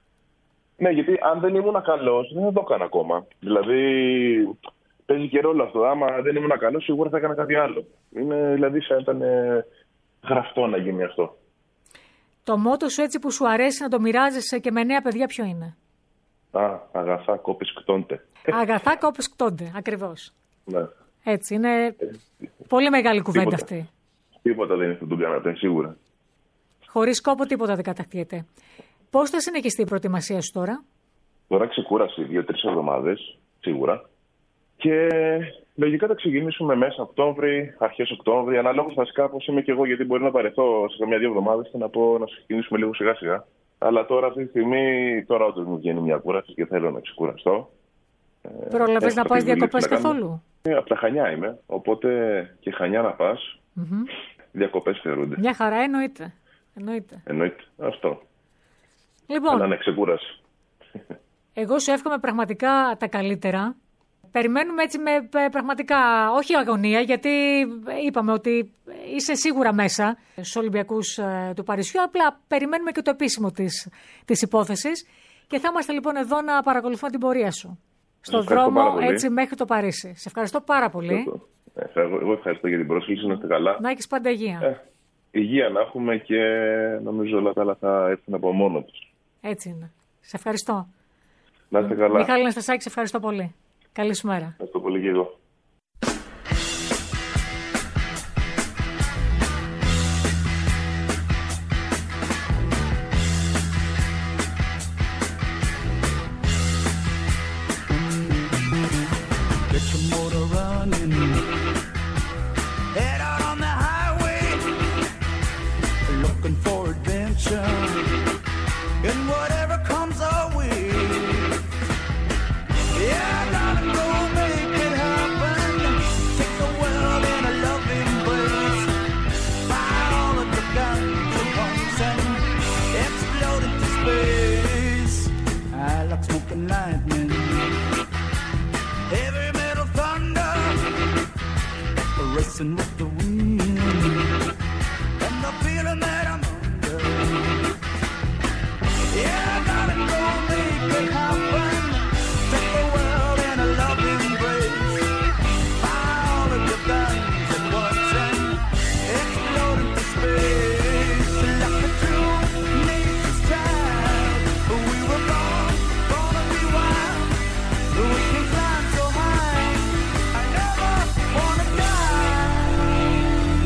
Ναι, γιατί αν δεν ήμουν καλός, δεν θα το έκανα ακόμα. Δηλαδή, παίζει και ρόλο αυτό. Άμα δεν ήμουν καλός, σίγουρα θα έκανα κάτι άλλο. Είναι, δηλαδή, σαν ήταν ε, γραφτό να γίνει αυτό. Το μότο σου έτσι που σου αρέσει να το μοιράζεσαι και με νέα παιδιά ποιο είναι? Α, αγαθά κόπης κτώνται. Αγαθά κόπης κτώνται, ακριβώς. Ναι. Έτσι, είναι ε, πολύ μεγάλη κουβέντα τίποτα. αυτή. Τίποτα δεν είναι αυτό που κάνατε, σίγουρα. Χωρίς κόπο τίποτα δεν κατακτιέται. Πώς θα συνεχιστεί η προετοιμασία σου τώρα? Τώρα ξεκούραση δύο-τρεις εβδομάδες, σίγουρα. Και λογικά θα ξεκινήσουμε μέσα Οκτώβρη, αρχές Οκτώβρη, ανάλογα βασικά πώς είμαι και εγώ, γιατί μπορεί να παρεθώ σε καμιά-δύο εβδομάδες και να πω να ξεκινήσουμε λίγο σιγά-σιγά. Αλλά τώρα αυτή τη στιγμή, τώρα όντως μου βγαίνει μια κούραση και θέλω να ξεκουραστώ. Πρόλαβες να πας διακοπές καθόλου? Ε, από τα Χανιά είμαι, οπότε και Χανιά να πας, mm-hmm. διακοπές θεωρούνται. Μια χαρά, εννοείται. Εννοείται. Εννοείται. Αυτό. Λοιπόν, αλλά να ξεκούραση. Εγώ σου εύχομαι πραγματικά τα καλύτερα. Περιμένουμε έτσι με πραγματικά, όχι αγωνία, γιατί είπαμε ότι είσαι σίγουρα μέσα στους Ολυμπιακούς ε, του Παρισιού, απλά περιμένουμε και το επίσημο της, της υπόθεσης και θα είμαστε λοιπόν εδώ να παρακολουθούμε την πορεία σου. Στον δρόμο έτσι μέχρι το Παρίσι. Σε ευχαριστώ πάρα πολύ. Ε, εγώ ευχαριστώ για την πρόσκληση, να είστε καλά. Να έχεις πάντα υγεία. Ε, υγεία να έχουμε και νομίζω όλα τα άλλα θα έρθουν από μόνο τους. Έτσι είναι. Σε ευχαριστώ. Να είστε καλά. Μιχάλη Αναστασάκη, σε ευχαριστώ πολύ. Καλή σου μέρα. Ευχαριστώ πολύ και εγώ. With the wind and the feeling that I'm under. Yeah, I gotta go make it happen. Take the world in a loving embrace. Fire all of your guns at once and explode into space. Like a true nature's child, we were born, born to be wild. We can climb so high. I never wanna die.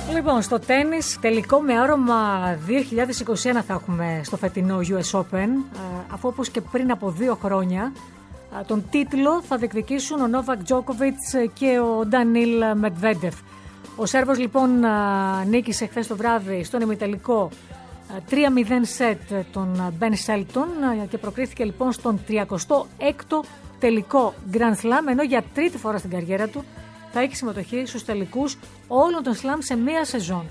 Λοιπόν, στο τένις, τελικό με άρωμα δύο χιλιάδες είκοσι ένα θα έχουμε στο φετινό γιου ες Open, αφού όπως και πριν από δύο χρόνια τον τίτλο θα διεκδικήσουν ο Νόβακ Τζόκοβιτς και ο Ντανίλ Μετβέντεφ. Ο Σέρβος λοιπόν νίκησε χθες το βράδυ στον ημιτελικό τρία μηδέν σετ τον Μπεν Σέλτον και προκρίθηκε λοιπόν στον τριακοστό έκτο τελικό Grand Slam, ενώ για τρίτη φορά στην καριέρα του θα έχει συμμετοχή στους τελικούς όλων των Slam σε μία σεζόν.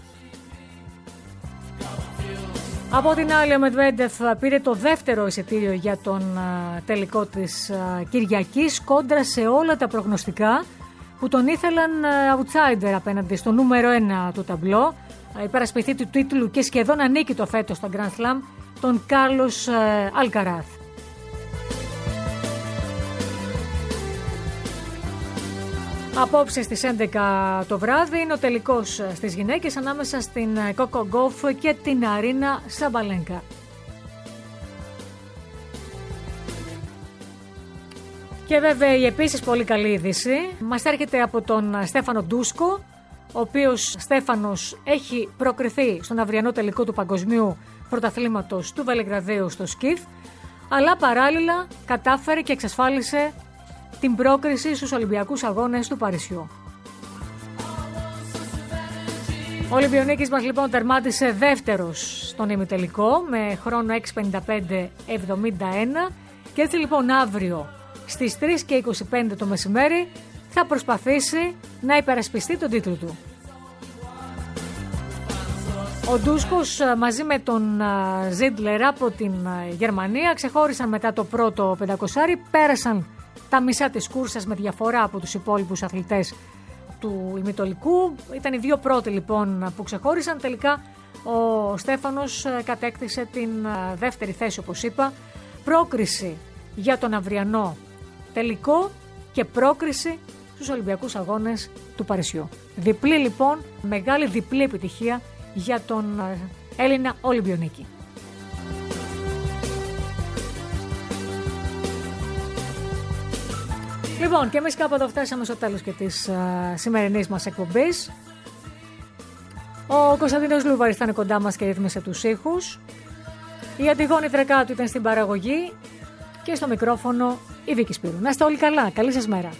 Από την άλλη, ο Μετβέντεφ πήρε το δεύτερο εισιτήριο για τον τελικό της Κυριακής, κόντρα σε όλα τα προγνωστικά που τον ήθελαν outsider απέναντι στο νούμερο ένα του ταμπλό, υπερασπιστή του τίτλου και σχεδόν ανίκητο φέτος στο Grand Slam, τον Κάρλος Αλκαράθ. Απόψε στις έντεκα το βράδυ είναι ο τελικός στις γυναίκες ανάμεσα στην Κόκο Γκόφ και την Αρίνα Σαμπαλένκα. Και βέβαια η επίσης πολύ καλή είδηση μας έρχεται από τον Στέφανο Ντούσκο, ο οποίος Στέφανος έχει προκριθεί στον αυριανό τελικό του Παγκοσμίου Πρωταθλήματος του Βελιγραδίου στο σκιφ, αλλά παράλληλα κατάφερε και εξασφάλισε την πρόκριση στους Ολυμπιακούς Αγώνες του Παρισιού. Ο Ολυμπιονίκης μας λοιπόν τερμάτισε δεύτερος στον ημιτελικό με χρόνο έξι πενήντα πέντε εβδομήντα ένα και έτσι λοιπόν αύριο στις τρεις και είκοσι πέντε το μεσημέρι θα προσπαθήσει να υπερασπιστεί τον τίτλο του. Ο Ντούσκος μαζί με τον Ζίντλερ από την Γερμανία ξεχώρισαν μετά το πρώτο πεντακόσάρι, πέρασαν τα μισά της κούρσας με διαφορά από τους υπόλοιπους αθλητές του ημιτολικού. Ήταν οι δύο πρώτοι λοιπόν που ξεχώρισαν. Τελικά ο Στέφανος κατέκτησε την δεύτερη θέση, όπως είπα, πρόκριση για τον αυριανό τελικό και πρόκριση στους Ολυμπιακούς Αγώνες του Παρισιού. Διπλή λοιπόν, μεγάλη διπλή επιτυχία για τον Έλληνα Ολυμπιονίκη. Λοιπόν, και εμείς κάπου εδώ φτάσαμε στο τέλος και της α, σημερινής μας εκπομπής. Ο Κωνσταντίνος Λούβαρης ήταν κοντά μας και ρύθμισε τους ήχους. Η Αντιγόνη Τρεκάτου ήταν στην παραγωγή και στο μικρόφωνο η Βίκη Σπύρου. Να είστε όλοι καλά. Καλή σας μέρα.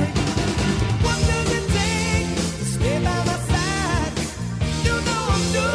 Stay by my side. You know I'm doing